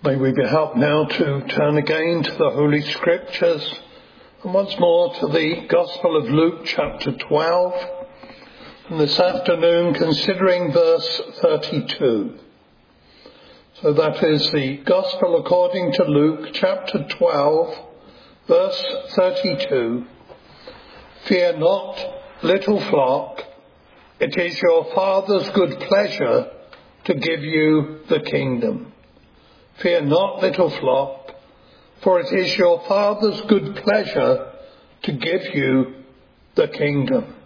May we be helped now to turn again to the Holy Scriptures and once more to the Gospel of Luke chapter 12, and this afternoon considering verse 32. So that is the Gospel according to Luke chapter 12, verse 32. Fear not, little flock, it is your Father's good pleasure to give you the kingdom. Fear not, little flock, for it is your Father's good pleasure to give you the kingdom.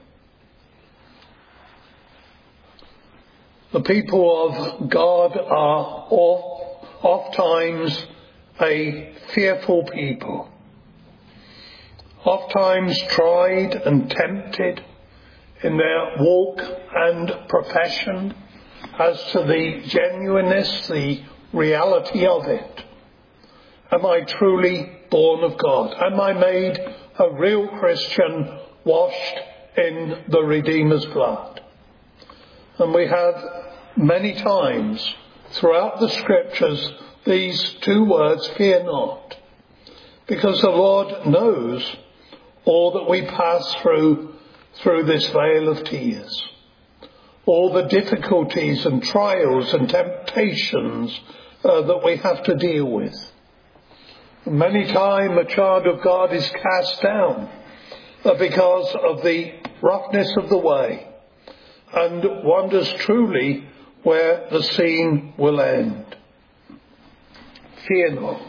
The people of God are oft-times a fearful people, oft-times tried and tempted in their walk and profession as to the genuineness, the reality of it. Am I truly born of God? Am I made a real Christian, washed in the Redeemer's blood? And we have many times throughout the Scriptures these two words, fear not, because the Lord knows all that we pass through this vale of tears, all the difficulties and trials and temptations that we have to deal with. Many times a child of God is cast down because of the roughness of the way and wonders truly where the scene will end. Fear not.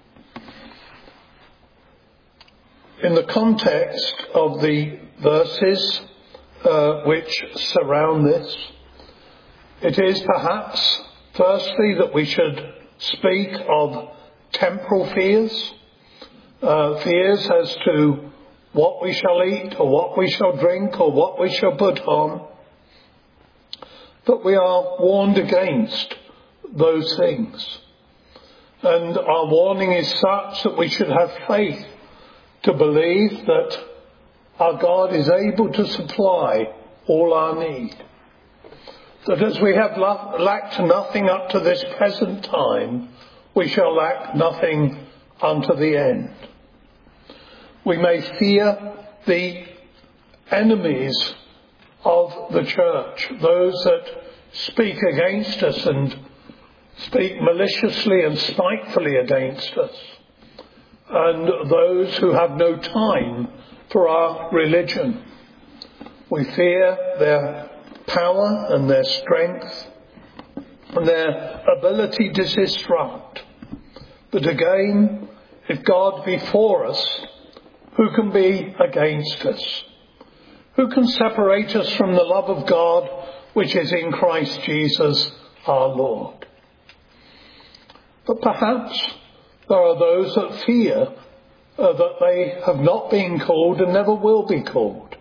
In the context of the verses which surround this, it is perhaps firstly that we should speak of temporal fears, fears as to what we shall eat or what we shall drink or what we shall put on. But we are warned against those things. And our warning is such that we should have faith to believe that our God is able to supply all our need. That as we have lacked nothing up to this present time, we shall lack nothing unto the end. We may fear the enemies of the church, those that speak against us and speak maliciously and spitefully against us, and those who have no time for our religion. We fear their power and their strength and their ability to disrupt. But again, if God be for us, who can be against us? Who can separate us from the love of God which is in Christ Jesus our Lord? But perhaps there are those that fear that they have not been called and never will be called.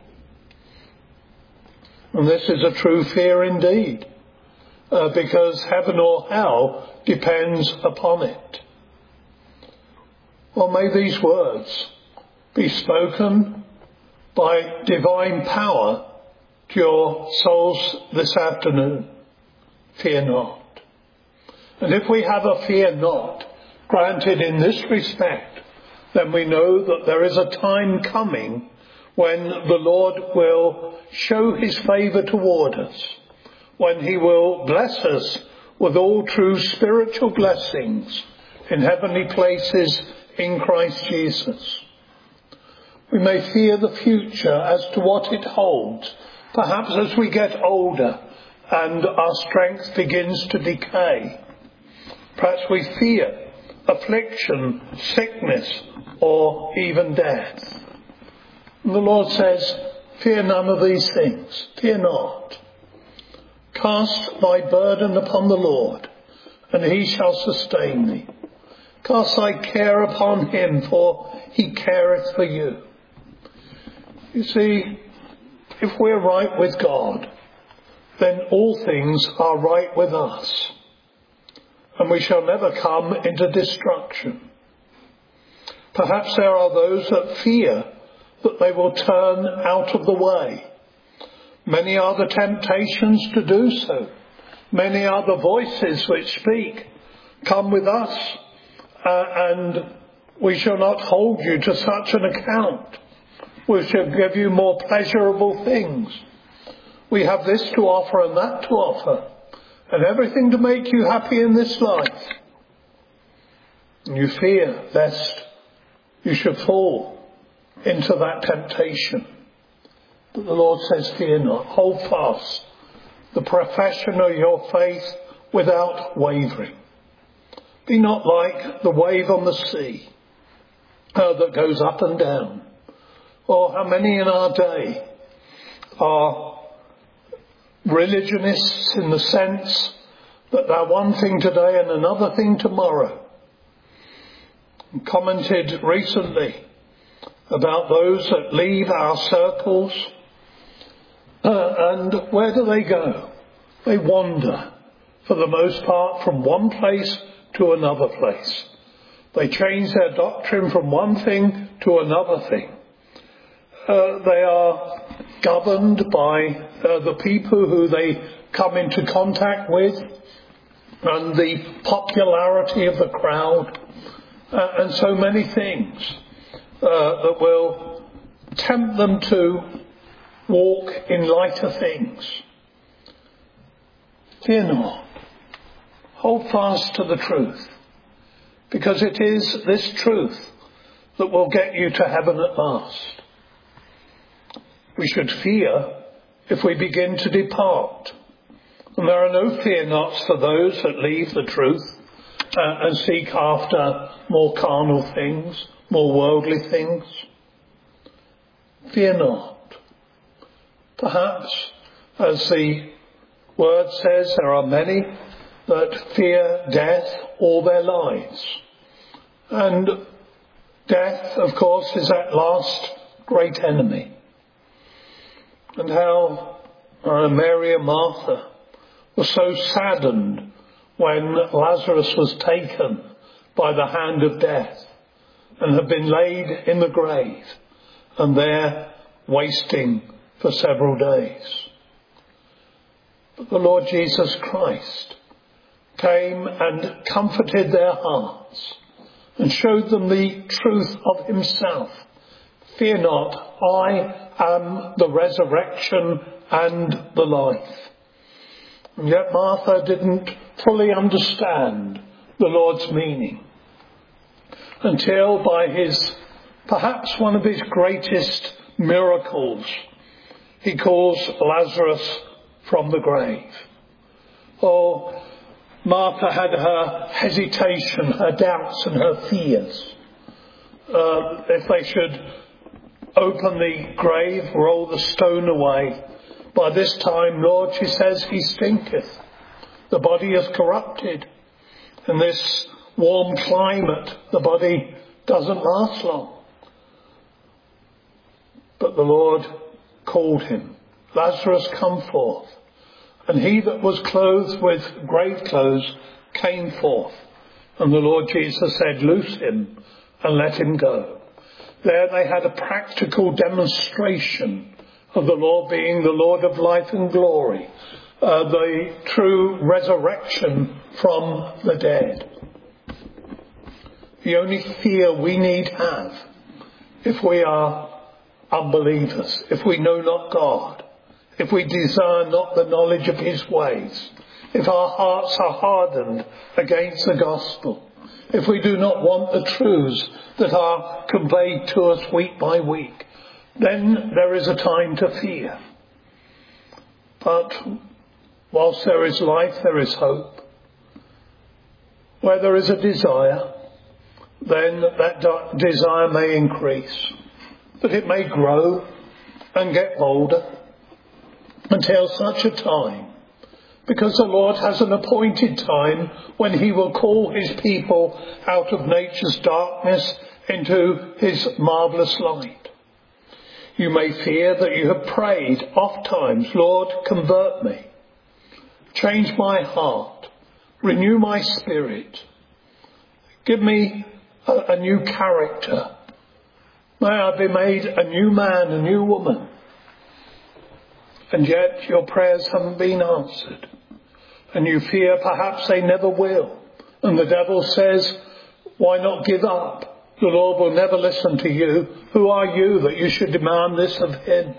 And this is a true fear indeed, because heaven or hell depends upon it. Well, may these words be spoken by divine power to your souls this afternoon. Fear not. And if we have a fear not granted in this respect, then we know that there is a time coming when the Lord will show his favour toward us, when he will bless us with all true spiritual blessings in heavenly places in Christ Jesus. We may fear the future as to what it holds, perhaps as we get older and our strength begins to decay. Perhaps we fear affliction, sickness, or even death. And the Lord says, fear none of these things. Fear not. Cast thy burden upon the Lord, and he shall sustain thee. Cast thy care upon him, for he careth for you. You see, if we're right with God, then all things are right with us, and we shall never come into destruction. Perhaps there are those that fear that they will turn out of the way. Many are the temptations to do so. Many are the voices which speak Come with us, and we shall not hold you to such an account. We shall give you more pleasurable things. We have this to offer and that to offer, and everything to make you happy in this life. And you fear lest you should fall into that temptation. But the Lord says, fear not, hold fast the profession of your faith without wavering. Be not like the wave on the sea that goes up and down. Or how many in our day are religionists in the sense that they're one thing today and another thing tomorrow. I commented recently about those that leave our circles, and where do they go? They wander, for the most part, from one place to another place. They change their doctrine from one thing to another thing. They are governed by the people who they come into contact with and the popularity of the crowd, and so many things that will tempt them to walk in lighter things. Fear not. Hold fast to the truth, because it is this truth that will get you to heaven at last. We should fear if we begin to depart. And there are no fear nots for those that leave the truth and seek after more carnal things, more worldly things. Fear not. Perhaps, as the word says, there are many that fear death all their lives. And death, of course, is that last great enemy. And how Mary and Martha were so saddened when Lazarus was taken by the hand of death and had been laid in the grave and there wasting for several days. But the Lord Jesus Christ came and comforted their hearts and showed them the truth of himself. Fear not, I am the resurrection and the life. And yet Martha didn't fully understand the Lord's meaning until by perhaps one of his greatest miracles, he calls Lazarus from the grave. Oh, Martha had her hesitation, her doubts and her fears. If they should open the grave, roll the stone away. By this time, Lord, she says, he stinketh. The body is corrupted. In this warm climate, the body doesn't last long. But the Lord called him, Lazarus, come forth. And he that was clothed with grave clothes came forth. And the Lord Jesus said, loose him and let him go. There they had a practical demonstration of the Lord being the Lord of life and glory, the true resurrection from the dead. The only fear we need have, if we are unbelievers, if we know not God, if we desire not the knowledge of his ways, if our hearts are hardened against the gospel, if we do not want the truths that are conveyed to us week by week, then there is a time to fear. But whilst there is life, there is hope. Where there is a desire, then that desire may increase, but it may grow and get bolder until such a time, because the Lord has an appointed time when he will call his people out of nature's darkness into his marvellous light. You may fear that you have prayed oft times, Lord, convert me, change my heart, renew my spirit, give me a new character. May I be made a new man, a new woman. And yet your prayers haven't been answered. And you fear perhaps they never will. And the devil says, why not give up? The Lord will never listen to you. Who are you that you should demand this of him?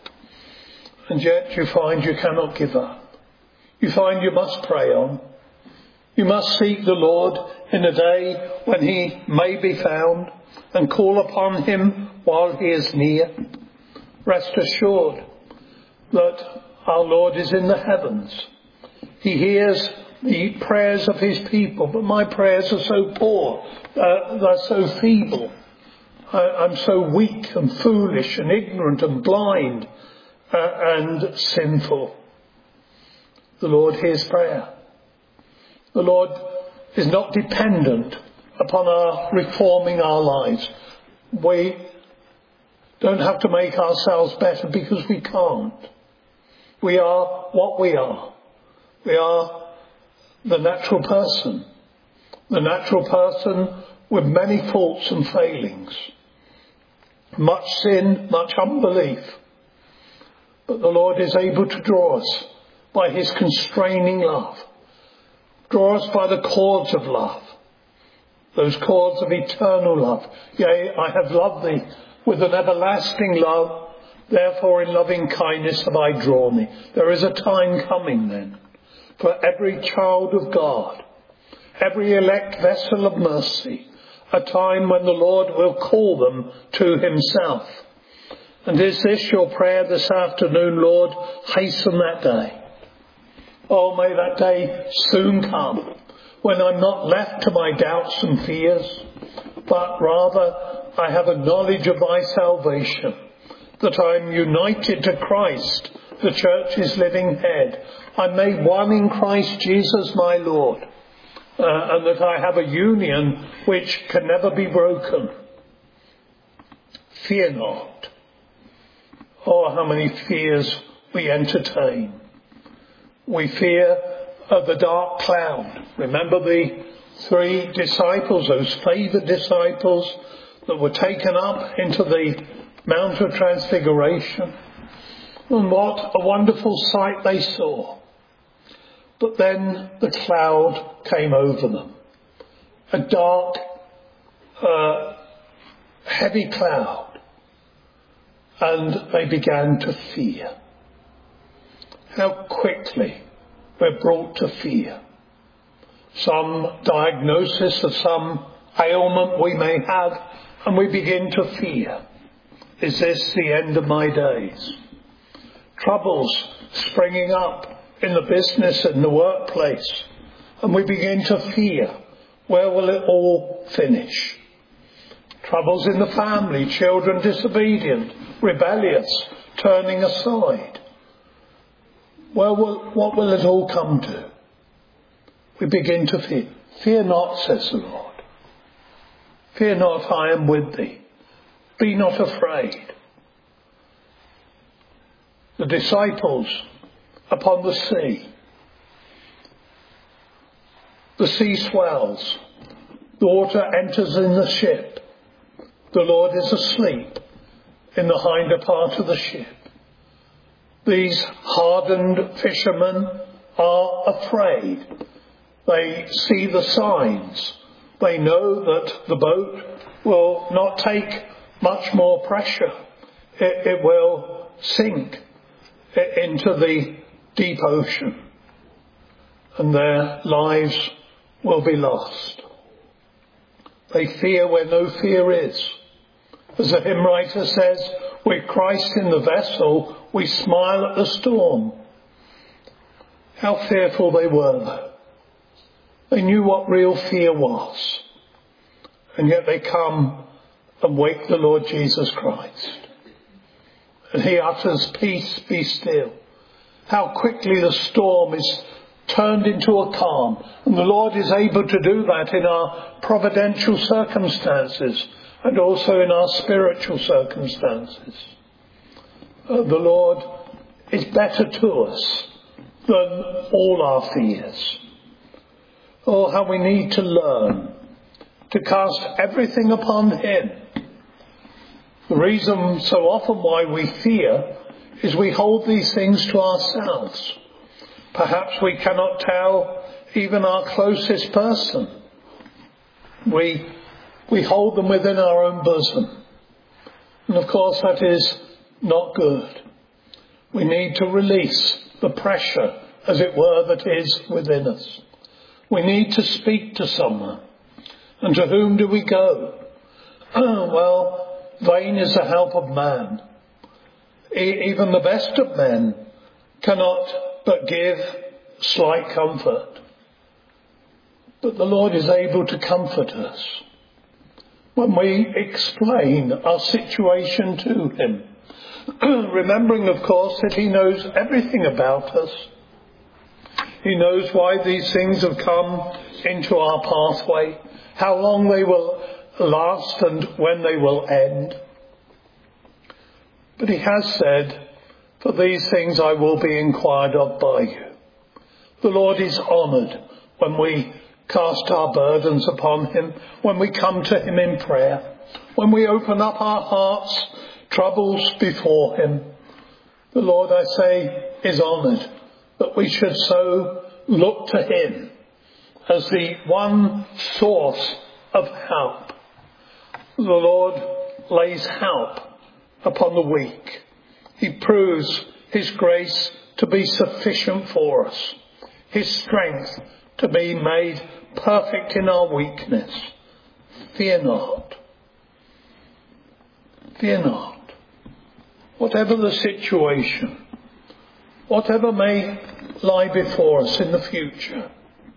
And yet you find you cannot give up. You find you must pray on. You must seek the Lord in a day when he may be found and call upon him while he is near. Rest assured that our Lord is in the heavens. He hears the prayers of his people, but my prayers are so poor, they're so feeble. I'm so weak and foolish and ignorant and blind and sinful. The Lord hears prayer. The Lord is not dependent upon our reforming our lives. We don't have to make ourselves better because we can't. We are what we are. We are the natural person. The natural person with many faults and failings. Much sin, much unbelief. But the Lord is able to draw us by his constraining love. Draw us by the cords of love. Those cords of eternal love. Yea, I have loved thee with an everlasting love. Therefore in loving kindness have I drawn thee. There is a time coming then for every child of God, every elect vessel of mercy, a time when the Lord will call them to himself. And is this your prayer this afternoon, Lord? Hasten that day. Oh, may that day soon come when I'm not left to my doubts and fears, but rather I have a knowledge of thy salvation, that I'm united to Christ, the church's living head. I'm made one in Christ Jesus my Lord, and that I have a union which can never be broken. Fear not. Oh, how many fears we entertain. We fear of the dark cloud. Remember the 3 disciples, those favoured disciples that were taken up into the Mount of Transfiguration. And what a wonderful sight they saw. But then the cloud came over them. A dark, heavy cloud. And they began to fear. How quickly we're brought to fear. Some diagnosis of some ailment we may have, and we begin to fear. Is this the end of my days? Troubles springing up in the business and the workplace, and we begin to fear. Where will it all finish? Troubles in the family, children disobedient, rebellious, turning aside. What will it all come to? We begin to fear. Fear not, says the Lord. Fear not, I am with thee. Be not afraid. The disciples upon the sea. The sea swells. The water enters in the ship. The Lord is asleep in the hinder part of the ship. These hardened fishermen are afraid. They see the signs. They know that the boat will not take much more pressure. It will sink into the deep ocean, and their lives will be lost. They fear where no fear is. As the hymn writer says, with Christ in the vessel, we smile at the storm. How fearful they were, though. They knew what real fear was. And yet they come and wake the Lord Jesus Christ. And he utters, peace, be still. How quickly the storm is turned into a calm. And the Lord is able to do that in our providential circumstances and also in our spiritual circumstances. The Lord is better to us than all our fears. Oh, how we need to learn to cast everything upon him. The reason so often why we fear is we hold these things to ourselves. Perhaps we cannot tell even our closest person. We hold them within our own bosom. And of course that is not good. We need to release the pressure, as it were, that is within us. We need to speak to someone. And to whom do we go? Well, vain is the help of man. Even the best of men cannot but give slight comfort. But the Lord is able to comfort us when we explain our situation to him. Remembering, of course, that he knows everything about us. He knows why these things have come into our pathway, how long they will last and when they will end. But he has said, for these things I will be inquired of by you. The Lord is honoured when we cast our burdens upon him, when we come to him in prayer, when we open up our hearts, troubles before him. The Lord, I say, is honoured that we should so look to him as the one source of help. The Lord lays help upon the weak. He proves his grace to be sufficient for us, his strength to be made perfect in our weakness. Fear not. Fear not. Whatever the situation, whatever may lie before us in the future,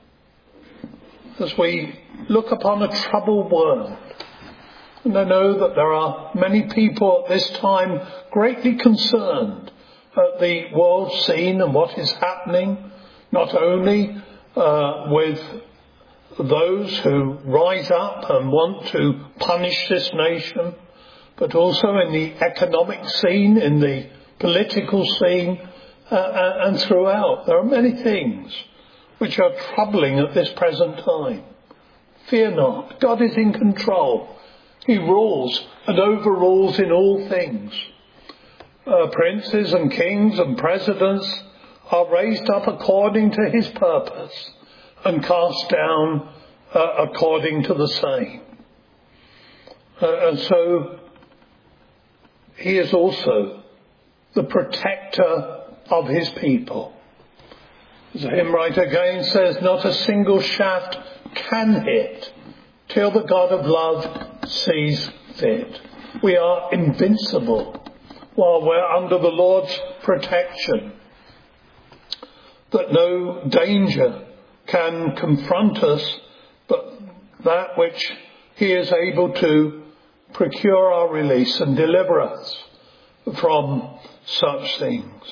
as we look upon a troubled world, and I know that there are many people at this time greatly concerned at the world scene and what is happening, not only with those who rise up and want to punish this nation, but also in the economic scene, in the political scene, and throughout. There are many things which are troubling at this present time. Fear not. God is in control. He rules and overrules in all things. Princes and kings and presidents are raised up according to his purpose and cast down according to the same. And so he is also the protector of his people. As the hymn writer again says, not a single shaft can hit till the God of love sees fit. We are invincible while we're under the Lord's protection, that no danger can confront us but that which he is able to procure our release and deliver us from such things.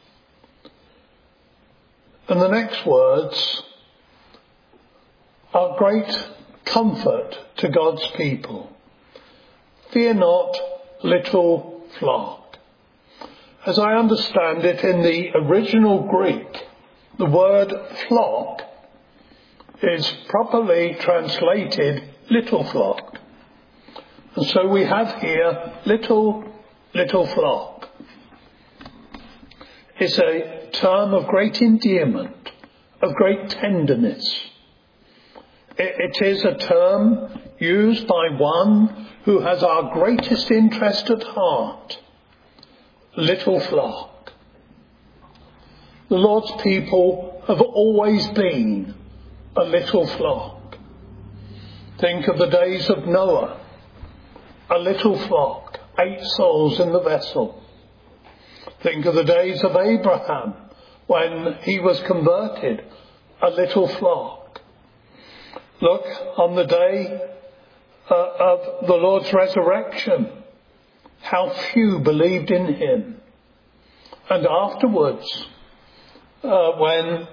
And the next words are great comfort to God's people. Fear not, little flock. As I understand it, in the original Greek, the word flock is properly translated little flock. And so we have here little flock. It's a term of great endearment, of great tenderness. It is a term used by one who has our greatest interest at heart. Little flock. The Lord's people have always been a little flock. Think of the days of Noah. A little flock, 8 souls in the vessel. Think of the days of Abraham when he was converted, a little flock. Look on the day of the Lord's resurrection, how few believed in him. And afterwards, when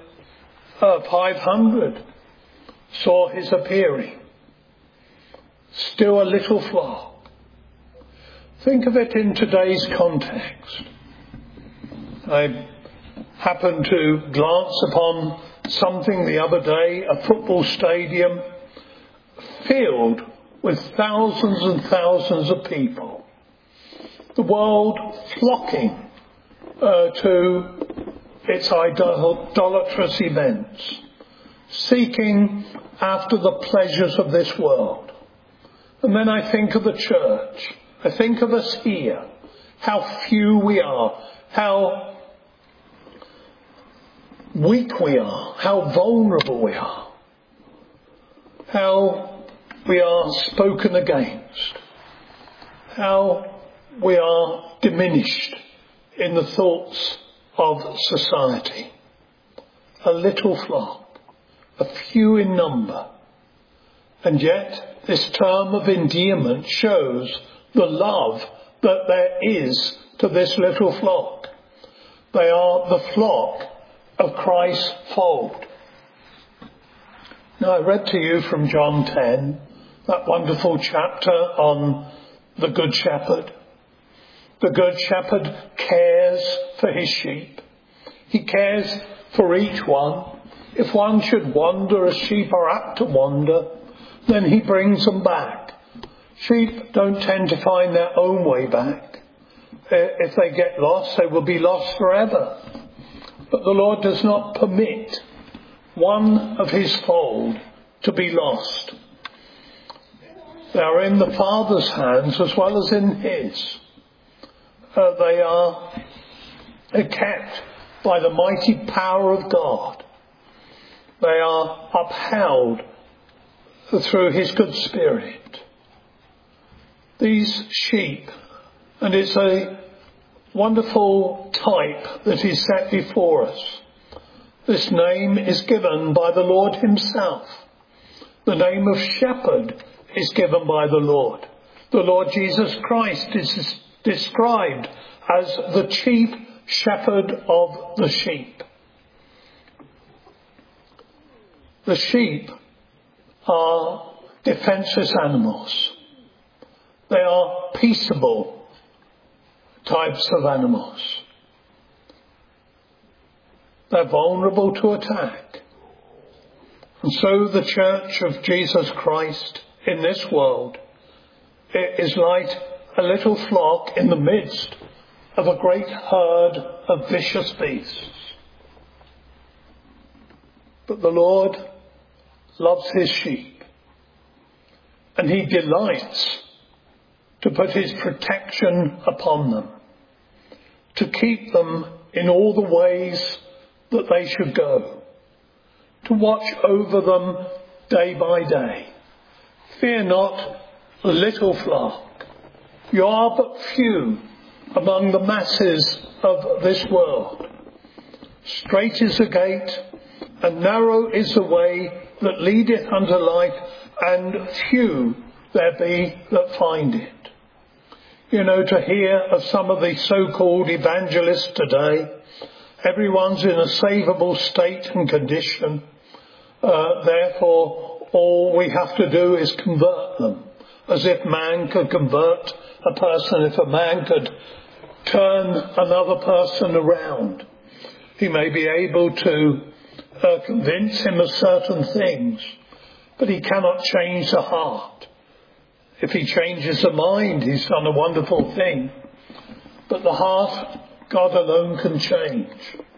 500 saw his appearing, still a little flock. Think of it in today's context. I happened to glance upon something the other day, a football stadium filled with thousands and thousands of people. The world flocking to its idolatrous events. seeking after the pleasures of this world. And then I think of the church. I think of us here, how few we are, how weak we are, how vulnerable we are, how we are spoken against, how we are diminished in the thoughts of society. A little flock, a few in number. And yet this term of endearment shows the love that there is to this little flock. They are the flock of Christ's fold. Now I read to you from John 10, that wonderful chapter on the Good Shepherd. The Good Shepherd cares for his sheep. He cares for each one. If one should wander as sheep are apt to wander, then he brings them back. Sheep don't tend to find their own way back. If they get lost, they will be lost forever. But the Lord does not permit one of his fold to be lost. They are in the Father's hands as well as in his. They are kept by the mighty power of God. They are upheld through his good spirit. These sheep, and it's a wonderful type that is set before us. This name is given by the Lord himself. The name of shepherd is given by the Lord. The Lord Jesus Christ is described as the chief shepherd of the sheep. The sheep are defenseless animals. They are peaceable types of animals. They're vulnerable to attack. And so the church of Jesus Christ in this world is like a little flock in the midst of a great herd of vicious beasts. But the Lord loves his sheep, and he delights to put his protection upon them, to keep them in all the ways that they should go, to watch over them day by day. Fear not, little flock. You are but few among the masses of this world. Strait is the gate, and narrow is the way that leadeth unto life, and few there be that find it. You know, to hear of some of the so-called evangelists today, everyone's in a savable state and condition. Therefore, all we have to do is convert them, as if man could convert a person, if a man could turn another person around. He may be able to convince him of certain things, but he cannot change the heart. If he changes the mind, he's done a wonderful thing. But the heart, God alone can change.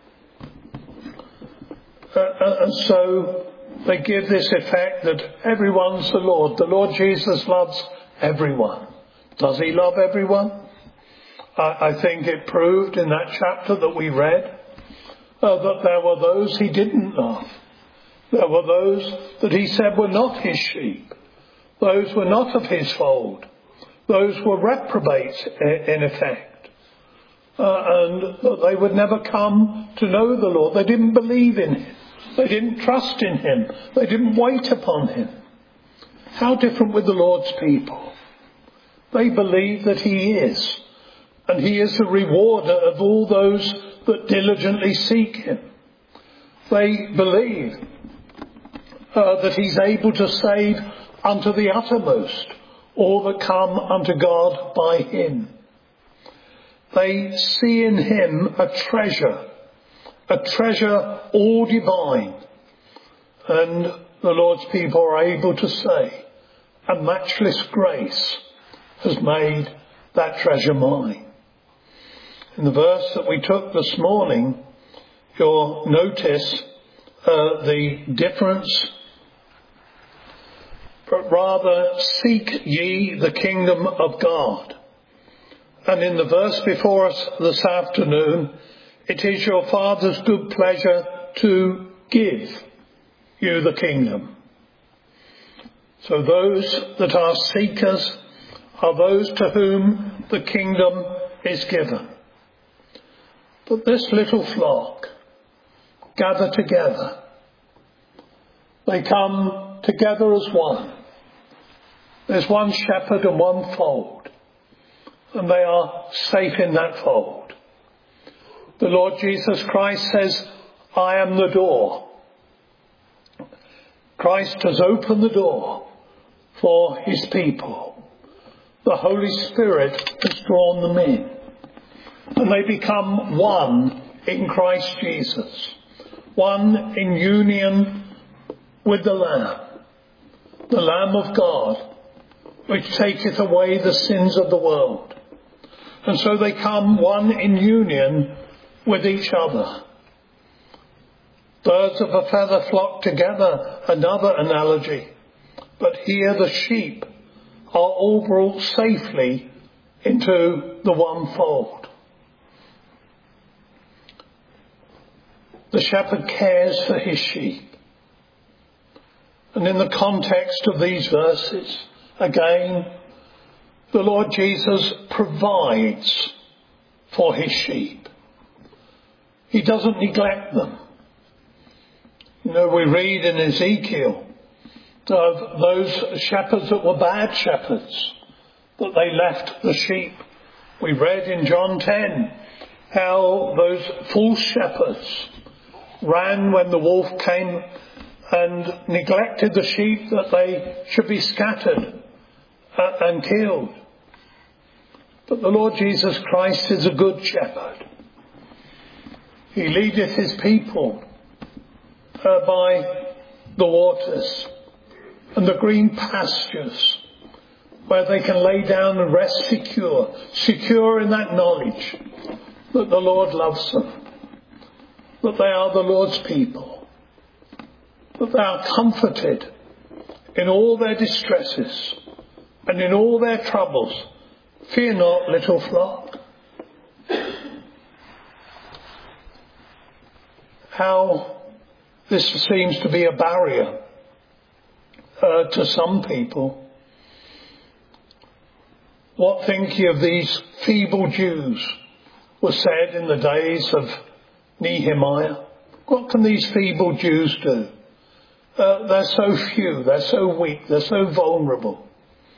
And so they give this effect that everyone's the Lord. The Lord Jesus loves everyone. Does he love everyone? I think it proved in that chapter that we read that there were those he didn't love. There were those that he said were not his sheep. Those were not of his fold. Those were reprobates in effect. And they would never come to know the Lord. They didn't believe in him. They didn't trust in him. They didn't wait upon him. How different with the Lord's people. They believe that he is. And he is the rewarder of all those that diligently seek him. They believe that he's able to save unto the uttermost all that come unto God by him. They see in him a treasure all divine. And the Lord's people are able to say, a matchless grace has made that treasure mine. In the verse that we took this morning, you'll notice the difference, but rather seek ye the kingdom of God. And in the verse before us this afternoon, it is your Father's good pleasure to give you the kingdom. So those that are seekers are those to whom the kingdom is given. But this little flock gather together. They come together as one. There's one shepherd and one fold, and they are safe in that fold. The Lord Jesus Christ says, I am the door. Christ has opened the door for his people. The Holy Spirit has drawn them in, and they become one in Christ Jesus, one in union with the Lamb of God, which taketh away the sins of the world. And so they come one in union with each other. Birds of a feather flock together, another analogy. But here the sheep are all brought safely into the one fold. The shepherd cares for his sheep. And in the context of these verses, again, the Lord Jesus provides for his sheep. He doesn't neglect them. You know, we read in Ezekiel of those shepherds that were bad shepherds, that they left the sheep. We read in John 10 how those false shepherds ran when the wolf came and neglected the sheep, that they should be scattered and killed. But the Lord Jesus Christ is a good shepherd. He leadeth his people by the waters and the green pastures, where they can lay down and rest secure in that knowledge that the Lord loves them, that they are the Lord's people, that they are comforted in all their distresses and in all their troubles. Fear not, little flock. How this seems to be a barrier to some people. What think ye of these feeble Jews, was said in the days of Nehemiah. What can these feeble Jews do? They're so few, they're so weak, they're so vulnerable.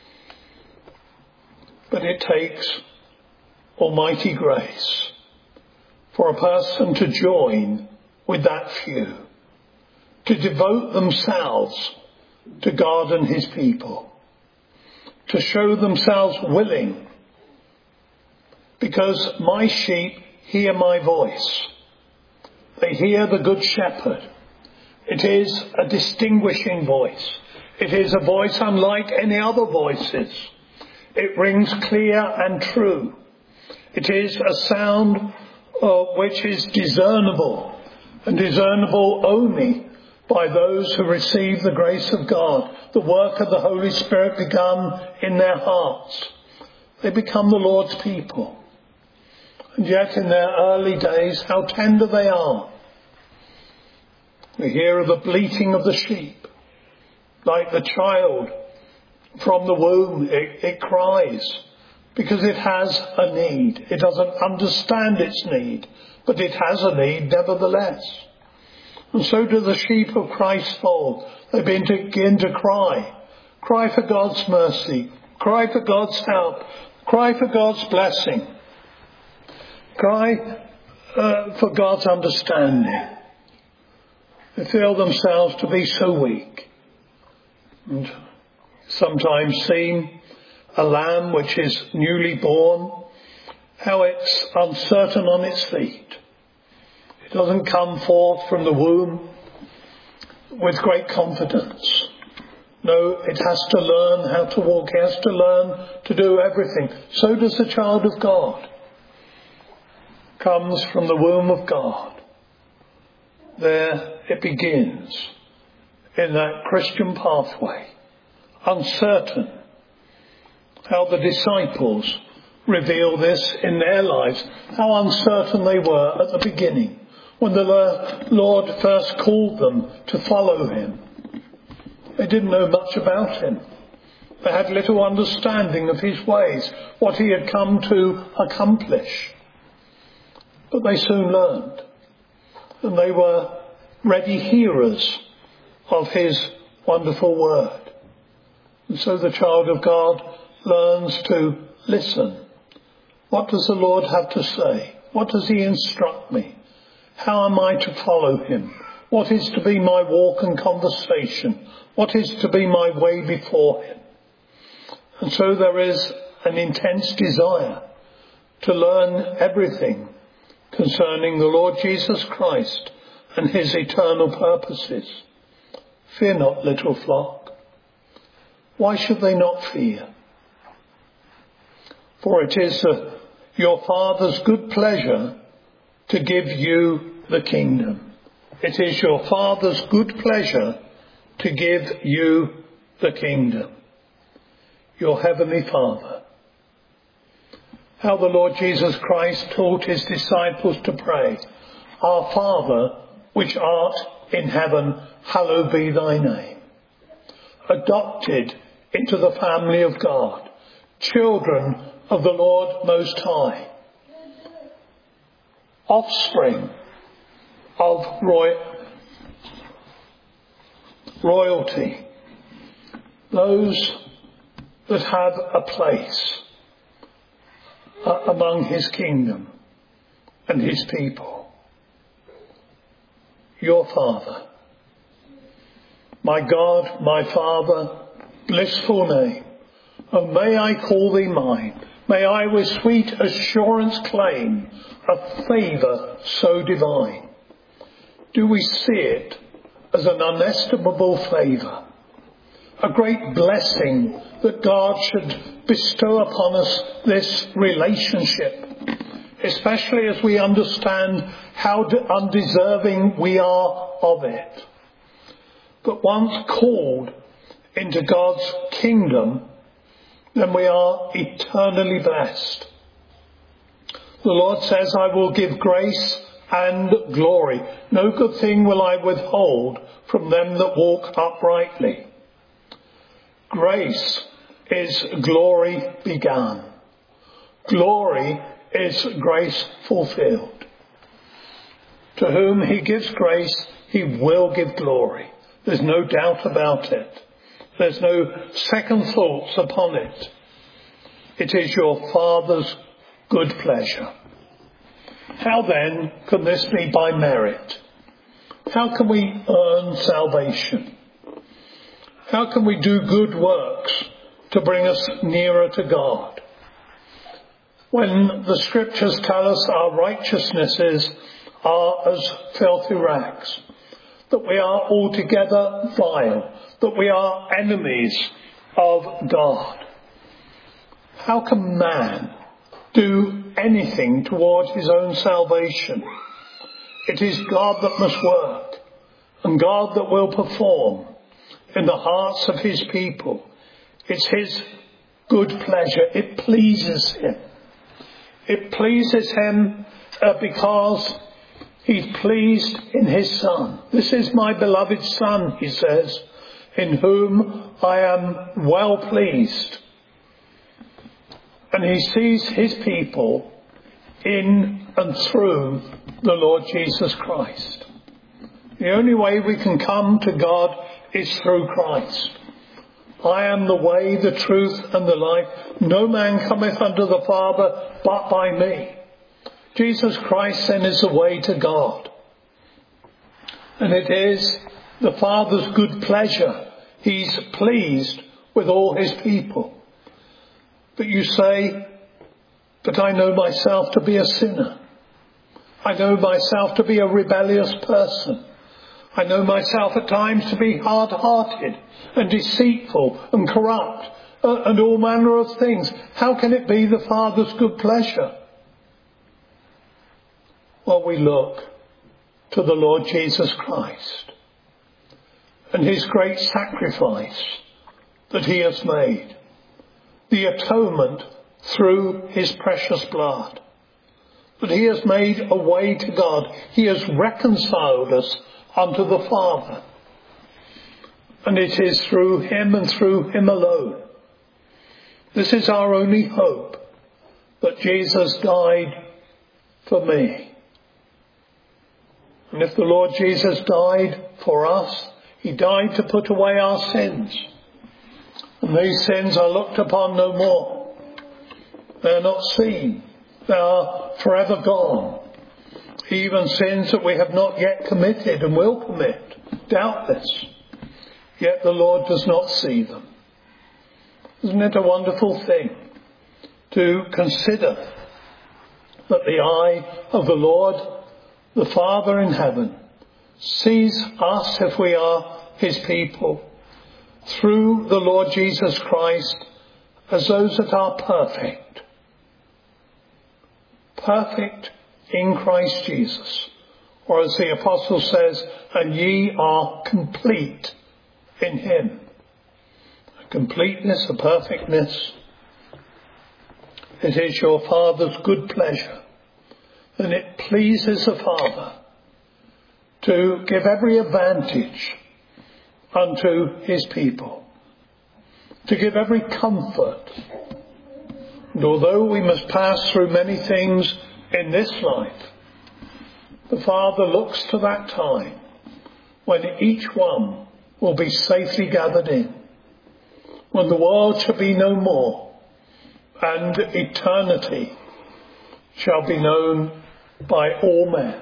But it takes almighty grace for a person to join with that few, to devote themselves to God and his people, to show themselves willing, because my sheep hear my voice. They hear the Good Shepherd. It is a distinguishing voice. It is a voice unlike any other voices. It rings clear and true. It is a sound which is discernible, and discernible only by those who receive the grace of God, the work of the Holy Spirit begun in their hearts. They become the Lord's people. And yet in their early days, how tender they are. We hear of the bleating of the sheep. Like the child from the womb, it cries because it has a need. It doesn't understand its need, but it has a need nevertheless. And so do the sheep of Christ's fold. They begin to cry. Cry for God's mercy. Cry for God's help. Cry for God's blessing. Cry for God's understanding. They feel themselves to be so weak. And sometimes seem a lamb which is newly born, how it's uncertain on its feet. It doesn't come forth from the womb with great confidence. No, it has to learn how to walk. It has to learn to do everything. So does the child of God. Comes from the womb of God. there it begins in that Christian pathway, uncertain. How the disciples reveal this in their lives, how uncertain they were at the beginning when the Lord first called them to follow him. They didn't know much about him. They had little understanding of his ways, what he had come to accomplish. But they soon learned, and they were ready hearers of his wonderful word. And so the child of God learns to listen. What does the Lord have to say? What does he instruct me? How am I to follow him? What is to be my walk and conversation? What is to be my way before him? And so there is an intense desire to learn everything concerning the Lord Jesus Christ and his eternal purposes. Fear not, little flock. Why should they not fear? For it is your Father's good pleasure to give you the kingdom. It is your Father's good pleasure to give you the kingdom. Your heavenly Father. How the Lord Jesus Christ taught his disciples to pray. Our Father, which art in heaven, hallowed be thy name. Adopted into the family of God. Children of the Lord Most High. Offspring of royalty. Those that have a place among his kingdom and his people. Your Father. My God, my Father, blissful name. Oh, may I call thee mine. May I with sweet assurance claim a favour so divine. Do we see it as an unestimable favour? A great blessing that God should bestow upon us this relationship, especially as we understand how undeserving we are of it. But once called into God's kingdom, then we are eternally blessed. The Lord says, I will give grace and glory. No good thing will I withhold from them that walk uprightly. Grace is glory begun. Glory is grace fulfilled. To whom he gives grace, he will give glory. There's no doubt about it. There's no second thoughts upon it. It is your Father's good pleasure. How then can this be by merit? How can we earn salvation? How can we do good works to bring us nearer to God? When the scriptures tell us our righteousnesses are as filthy rags, that we are altogether vile, that we are enemies of God. How can man do anything toward his own salvation? It is God that must work, and God that will perform in the hearts of his people. It's his good pleasure. It pleases him. It pleases him because he's pleased in his Son. This is my beloved Son, he says, in whom I am well pleased. And he sees his people in and through the Lord Jesus Christ. The only way we can come to God is through Christ. I am the way, the truth, and the life. No man cometh unto the Father but by me. Jesus Christ then is the way to God. And it is the Father's good pleasure. He's pleased with all his people. But you say, but I know myself to be a sinner. I know myself to be a rebellious person. I know myself at times to be hard-hearted and deceitful and corrupt and all manner of things. How can it be the Father's good pleasure? Well, we look to the Lord Jesus Christ and his great sacrifice that he has made, the atonement through his precious blood, that he has made a way to God. He has reconciled us unto the Father. And it is through him and through him alone. This is our only hope, that Jesus died for me. And if the Lord Jesus died for us, he died to put away our sins. And these sins are looked upon no more. They are not seen. They are forever gone. Even sins that we have not yet committed and will commit, doubtless. Yet the Lord does not see them. Isn't it a wonderful thing to consider that the eye of the Lord, the Father in heaven, sees us, if we are his people, through the Lord Jesus Christ, as those that are perfect. Perfect in Christ Jesus. Or as the apostle says, and ye are complete in him. A completeness, a perfectness. It is your Father's good pleasure, and it pleases the Father to give every advantage unto his people, to give every comfort. And although we must pass through many things in this life, the Father looks to that time when each one will be safely gathered in, when the world shall be no more, and eternity shall be known by all men.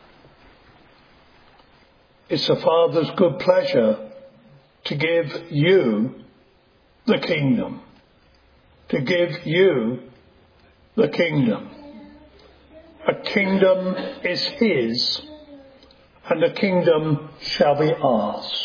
It's the Father's good pleasure to give you the kingdom. To give you the kingdom. A kingdom is his, and a kingdom shall be ours.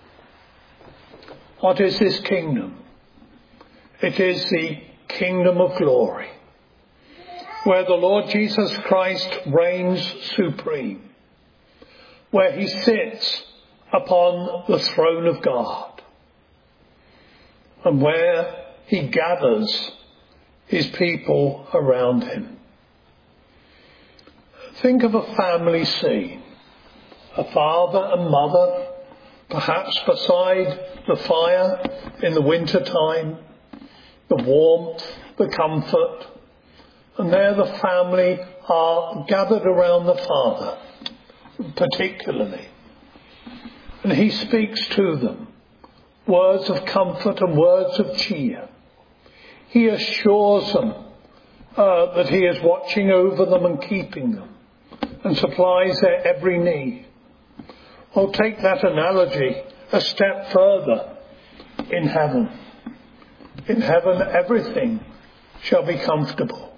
What is this kingdom? It is the kingdom of glory, where the Lord Jesus Christ reigns supreme, where he sits upon the throne of God, and where he gathers his people around him. Think of a family scene, a father and mother, perhaps beside the fire in the winter time, the warmth, the comfort, and there the family are gathered around the father, particularly. And he speaks to them words of comfort and words of cheer. He assures them that he is watching over them and keeping them and supplies their every need. Well, take that analogy a step further in heaven. In heaven, everything shall be comfortable.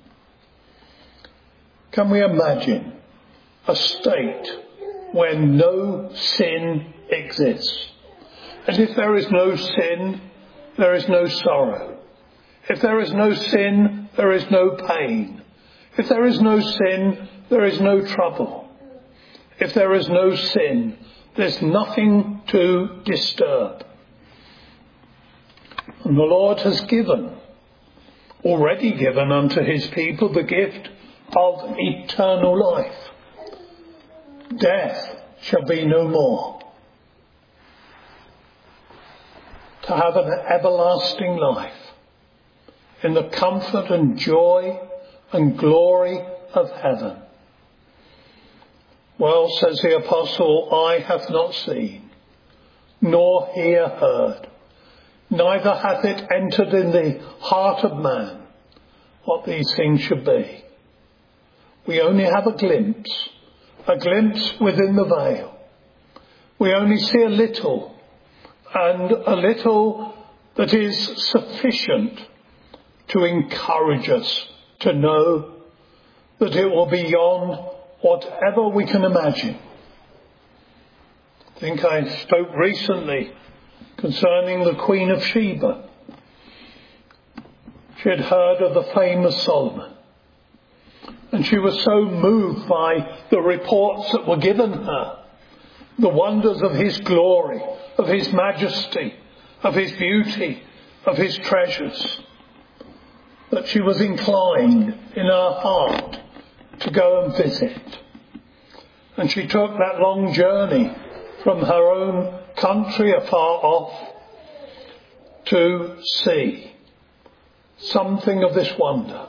Can we imagine a state when no sin exists? And if there is no sin, there is no sorrow. If there is no sin, there is no pain. If there is no sin, there is no trouble. If there is no sin, there's nothing to disturb. And the Lord has already given unto his people the gift of eternal life. Death shall be no more. To have an everlasting life in the comfort and joy and glory of heaven. Well, says the apostle, eye hath not seen, nor ear heard, neither hath it entered in the heart of man what these things should be. We only have a glimpse within the veil. We only see a little, and a little that is sufficient to encourage us to know that it will be beyond whatever we can imagine. I think I spoke recently concerning the Queen of Sheba. She had heard of the fame of Solomon. And she was so moved by the reports that were given her, the wonders of his glory, of his majesty, of his beauty, of his treasures, that she was inclined in her heart to go and visit. And she took that long journey from her own country afar off to see something of this wonder.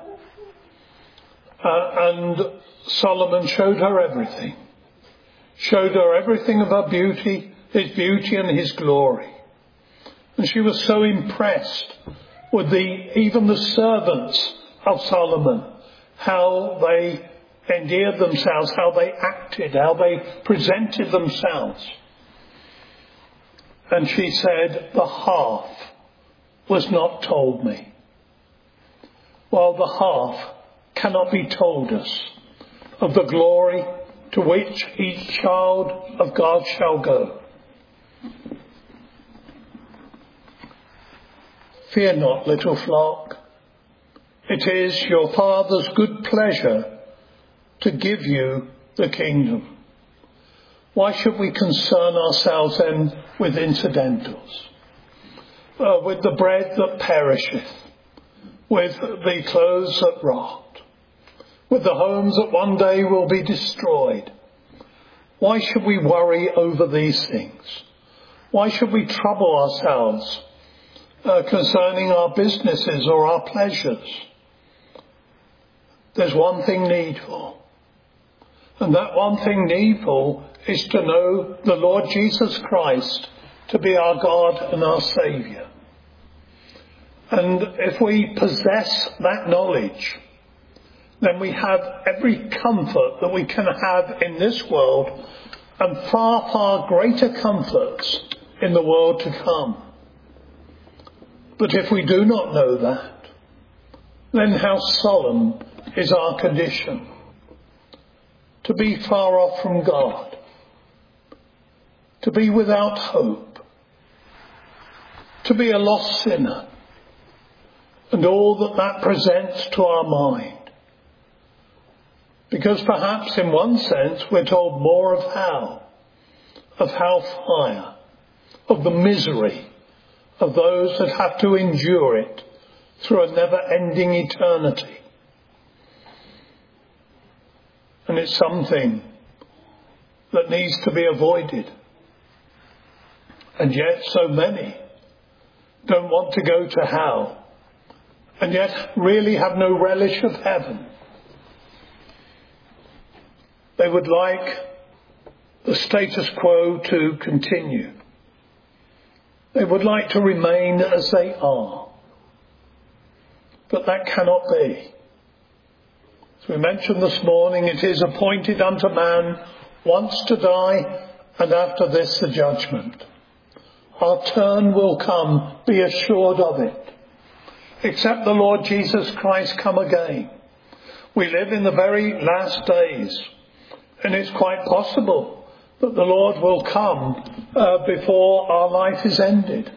And Solomon showed her everything. Showed her everything of her beauty, his beauty and his glory. And she was so impressed with even the servants of Solomon, how they endeared themselves, how they acted, how they presented themselves. And she said, the half was not told me. Well, the half cannot be told us of the glory to which each child of God shall go. Fear not, little flock. It is your Father's good pleasure to give you the kingdom. Why should we concern ourselves then with incidentals? With the bread that perisheth, with the clothes that rot, with the homes that one day will be destroyed. Why should we worry over these things? Why should we trouble ourselves concerning our businesses or our pleasures? There's one thing needful. And that one thing needful is to know the Lord Jesus Christ to be our God and our Saviour. And if we possess that knowledge, then we have every comfort that we can have in this world and far, far greater comforts in the world to come. But if we do not know that, then how solemn is our condition. To be far off from God, to be without hope, to be a lost sinner, and all that presents to our mind. Because perhaps in one sense we're told more of hellfire, of the misery of those that have to endure it through a never-ending eternity. And it's something that needs to be avoided. And yet so many don't want to go to hell, and yet really have no relish of heaven. They would like the status quo to continue. They would like to remain as they are. But that cannot be. As we mentioned this morning, it is appointed unto man once to die, and after this the judgment. Our turn will come, be assured of it. Except the Lord Jesus Christ come again. We live in the very last days, and it's quite possible that the Lord will come before our life is ended.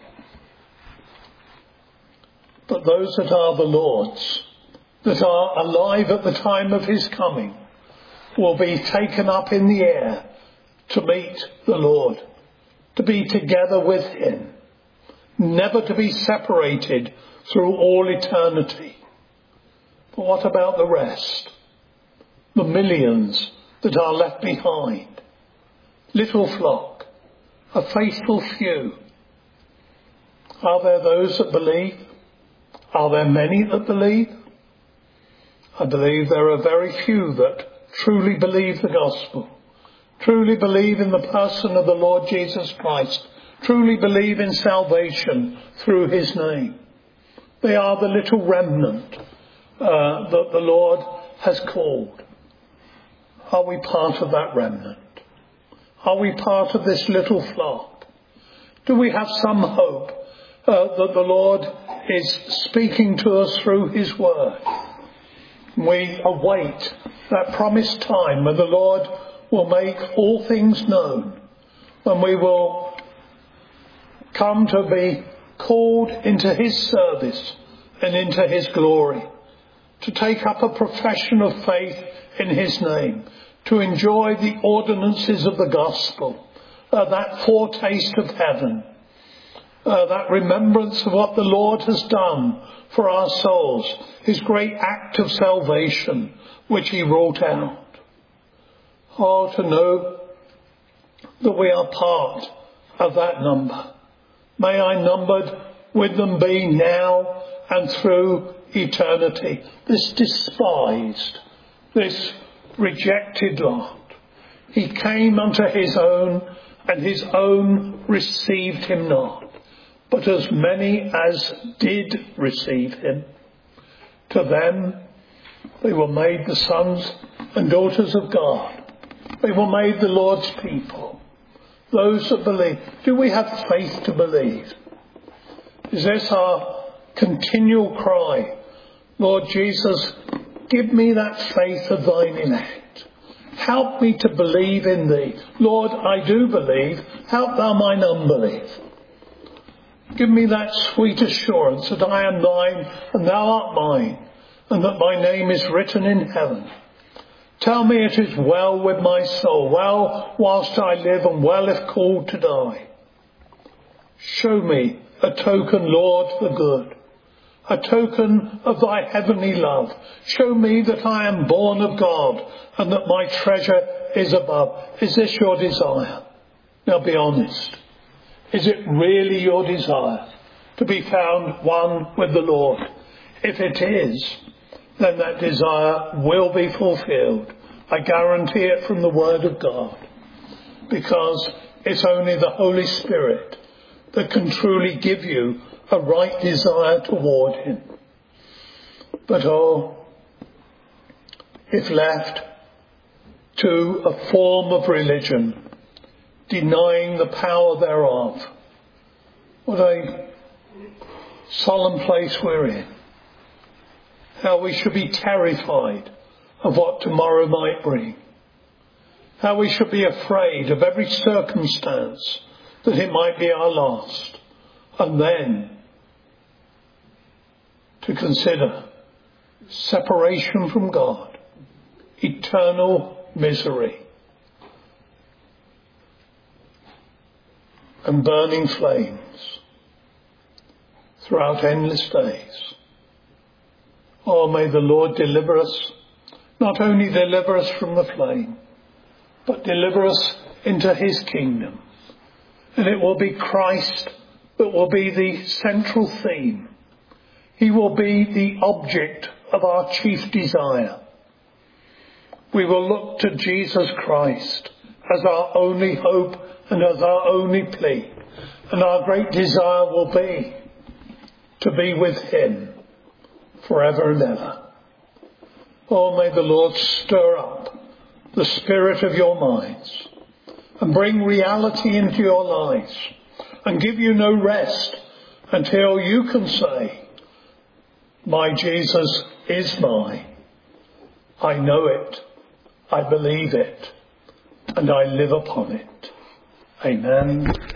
But those that are the Lord's, that are alive at the time of his coming, will be taken up in the air to meet the Lord, to be together with him, never to be separated through all eternity. But what about the rest? The millions that are left behind. Little flock, a faithful few. Are there those that believe? Are there many that believe? I believe there are very few that truly believe the gospel, truly believe in the person of the Lord Jesus Christ, truly believe in salvation through his name. They are the little remnant that the Lord has called. Are we part of that remnant? Are we part of this little flock? Do we have some hope that the Lord is speaking to us through his word? We await that promised time when the Lord will make all things known, when we will come to be called into his service and into his glory, to take up a profession of faith in his name, to enjoy the ordinances of the gospel, that foretaste of heaven, that remembrance of what the Lord has done for our souls, his great act of salvation which he wrought out. Oh, to know that we are part of that number. May I numbered with them be now and through eternity. This despised, this rejected lot. He came unto his own, and his own received him not. But as many as did receive him, to them they were made the sons and daughters of God. They were made the Lord's people. Those that believe. Do we have faith to believe? Is this our continual cry? Lord Jesus, give me that faith of thine in act. Help me to believe in thee. Lord, I do believe. Help thou mine unbelief. Give me that sweet assurance that I am thine and thou art mine, and that my name is written in heaven. Tell me it is well with my soul, well whilst I live, and well if called to die. Show me a token, Lord, for good, a token of thy heavenly love. Show me that I am born of God, and that my treasure is above. Is this your desire? Now be honest. Is it really your desire to be found one with the Lord? If it is, then that desire will be fulfilled. I guarantee it from the Word of God, because it's only the Holy Spirit that can truly give you a right desire toward him. But if left to a form of religion, denying the power thereof, what a solemn place we're in. How we should be terrified of what tomorrow might bring. How we should be afraid of every circumstance that it might be our last. And then to consider separation from God, eternal misery, and burning flames throughout endless days. Oh, may the Lord deliver us, not only deliver us from the flame, but deliver us into his kingdom. And it will be Christ that will be the central theme. He will be the object of our chief desire. We will look to Jesus Christ as our only hope and as our only plea. And our great desire will be to be with him forever and ever. Oh, may the Lord stir up the spirit of your minds and bring reality into your lives and give you no rest until you can say, my Jesus is mine. I know it, I believe it, and I live upon it. Amen.